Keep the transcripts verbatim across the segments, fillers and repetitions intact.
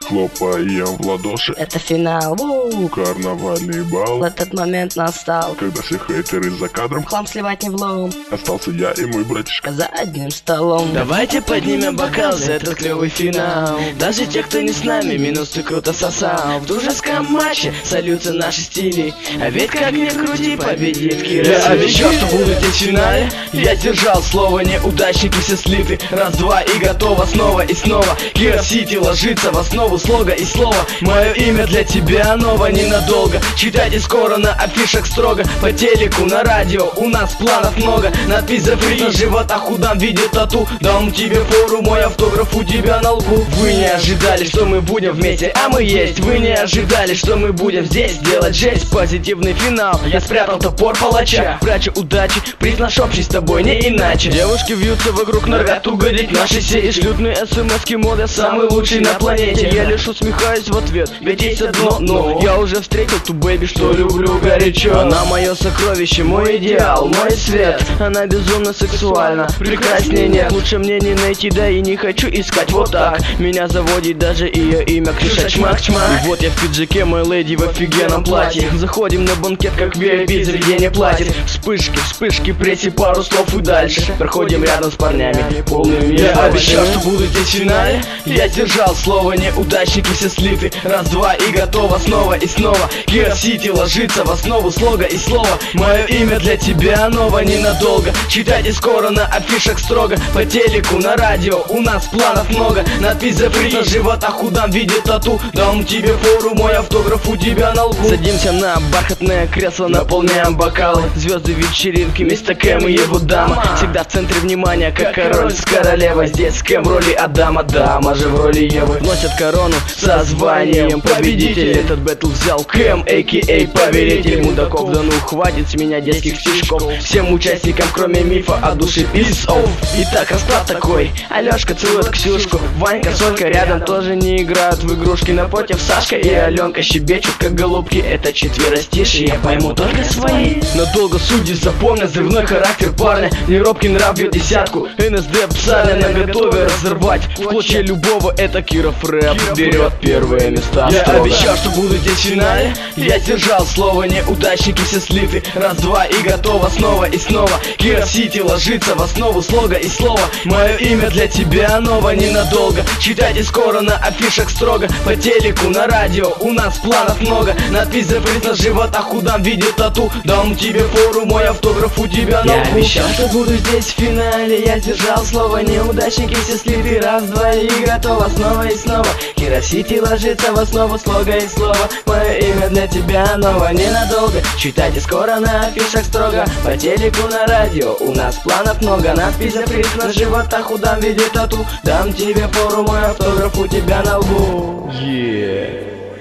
Хлопаем в ладоши. Это финал. У-у-у. Карнавальный бал. Этот момент настал. Когда все хейтеры за кадром. Хлам сливать не влом. Остался я и мой братишка за одним столом. Давайте поднимем бокал за этот клевый финал. Даже те, кто не с нами, минус ты круто сосал. В дружеском матче сольются наши стили. А ведь как ни крути, победит Кира. Я обещал, что буду здесь в финале. Я сдержал слово, неудачники все слиты. Раз-два и готово снова и снова. Кира Сити ложится в основу слога и слова. Мое имя для тебя ново ненадолго. Читайте скоро на афишах строго. По телеку, на радио, у нас планов много. Надпись «Запрет» на животах худам в виде тату. Дам тебе фору, мой автограф у тебя на лбу. Вы не ожидали, что мы будем вместе, а мы есть. Вы не ожидали, что мы будем здесь делать жесть. Позитивный финал, я спрятал топор палача. Прячу удачи, признашопщись с тобой не иначе. Девушки вьются вокруг, норовят угодить наши сети. Шлют мне смс-ки, мол, я самый лучший на планете. Я лишь усмехаюсь в ответ, ведь есть одно но. Я уже встретил ту бэйби, что люблю горячо. Она мое сокровище, мой идеал, мой свет. Она безумно сексуальна, прекраснее нет. Лучше мне не найти, да и не хочу искать вот так. Меня заводит даже ее имя Ксюша Чмак-Чмак. И вот я в пиджаке, мой леди в офигенном платье. Заходим на банкет, как ви ай пи, заведение платит. Вспышки, вспышки, прессе, пару слов и дальше. Проходим рядом с парнями, полным мира. Я обещал, что буду здесь в финале. Я держал слово, неудачники все слиты. Раз-два и готово снова и снова. Кира Сити ложится в основу слога и слова. Мое имя для тебя ново ненадолго. Читайте скоро на афишах строго. По телеку, на радио, у нас планов много. Надпись «Запрет» на животах худам в виде тату. Дам тебе фору, мой автограф у тебя на лбу. Садимся на бархатное кресло, наполняем бокалы. Звезды вечеринки, мистер Кэм и его дама. Всегда в центре внимания, как король с королевой. Здесь Кэм в роли Адама, дама же в роли Евы. Носят корону со званием победитель. Этот бэтл взял Кэм, а ка а повелитель мудаков. Да ну хватит с меня детских стишков. Всем участникам, кроме мифа, от души peace off. Итак, расклад такой: Алёшка целует Ксюшку, Ванька, Сонька рядом тоже не играют в игрушки. Напротив Сашка и Аленка щебечут, как голубки. Это четверостишие, я пойму только свои. Надолго судьи запомнят взрывной характер парня. Неробкий нрав бьет десятку, эн эс дэ псали наготове разорвать в клочья любого. Это Киров рэп берет первые места. Я строго обещал, что буду здесь в финале. Я сдержал слово, неудачники все слиты. Раз-два и готово снова и снова. Кира Сити ложится в основу слога и слова. Мое имя для тебя ново ненадолго. Читайте скоро на афишах строго. По телеку, на радио, у нас планов много. Надпись «Запрет» на животах худам в виде тату. Дам тебе фору, мой автограф у тебя на лбу. Я обещал, что буду здесь в финале. Я сдержал слово, неудачники все слиты. Раз-два и готово снова и снова. Кира Сити ложится в основу слога и слова. Мое имя для тебя ново ненадолго. Читайте скоро на афишах строго. По телеку, на радио, у нас планов много. Надпись «Запрет» на животах худам в виде тату. Дам тебе фору, мой автограф у тебя на лбу. Yeah.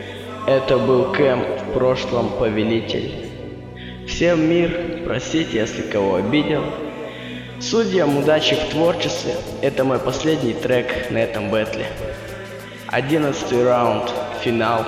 Это был Кэм, в прошлом повелитель. Всем мир, простите, если кого обидел. Судьям удачи в творчестве. Это мой последний трек на этом бэтле. Одиннадцатый раунд, финал.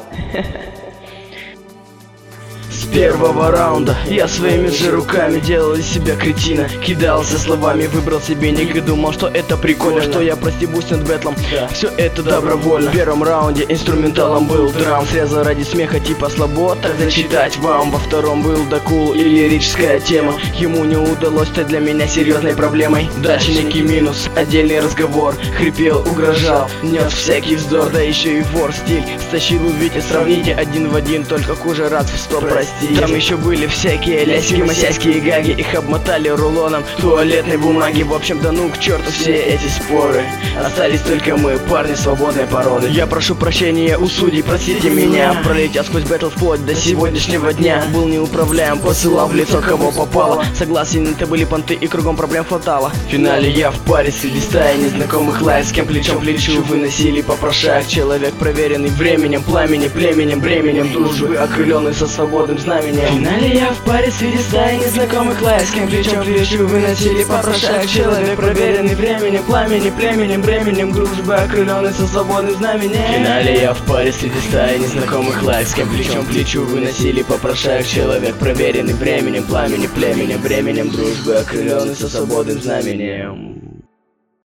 С первого раунда я своими же руками делал из себя кретина. Кидался словами, выбрал себе ник и думал, что это прикольно, что я простебусь над бэтлом, да. Все это добровольно. В первом раунде инструменталом был драм. Срезал ради смеха типа слабо, так зачитать вам. Во втором был докул и лирическая тема. Ему не удалось стать для меня серьезной проблемой. Дальше некий минус, отдельный разговор. Хрипел, угрожал, нес всякий вздор. Да еще и вор стиль стащил, увидите, сравните один в один, только хуже раз в сто. Там еще были всякие ляськи, масяськи и гаги. Их обмотали рулоном туалетной бумаги. В общем, да ну к черту все эти споры. Остались только мы, парни свободной породы. Я прошу прощения у судей, простите меня. Пролетел сквозь бэтл вплоть до сегодняшнего дня. Был неуправляем, посылал в лицо кого попало. Согласен, это были понты и кругом проблем хватало. В финале я в паре среди стаи незнакомых лайв. С кем плечом к плечу выносили попрошаек. Человек проверенный временем, пламени, племенем, бременем дружбы, окрыленный со свободным знаменем. В финале я в паре среди стаи незнакомых лайв. С кем плечом к плечу выносили попрошаек. Человек проверенный временем, пламени, племенем, бременем дружбы, окрыленный со свободным знаменем. В финале я в паре среди стаи незнакомых лайв. С кем плечом к плечу выносили попрошаек. Человек проверенный временем, пламени, племенем, бременем дружбы, окрыленный со свободным знаменем.